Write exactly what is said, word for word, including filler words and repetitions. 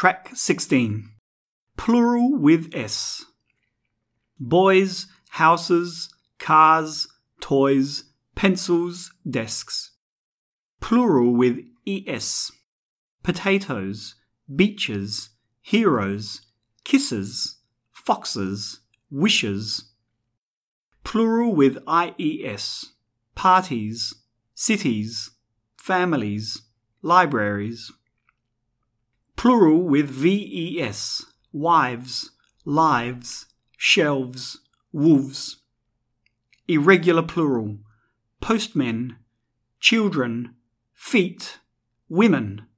Track sixteen. Plural with S. Boys, houses, cars, toys, pencils, desks. Plural with es. Potatoes, beaches, heroes, kisses, foxes, wishes. Plural with ies. Parties, cities, families, libraries. Plural with ves. Wives, lives, shelves, wolves. Irregular plural. Postmen, children, feet, women,